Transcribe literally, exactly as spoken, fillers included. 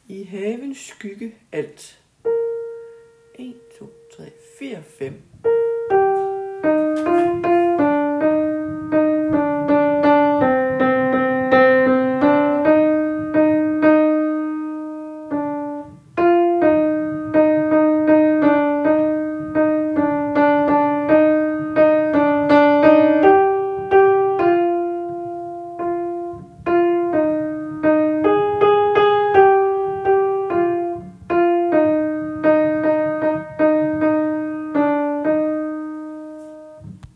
I havens skygge alt. en, to, tre, fire, fem.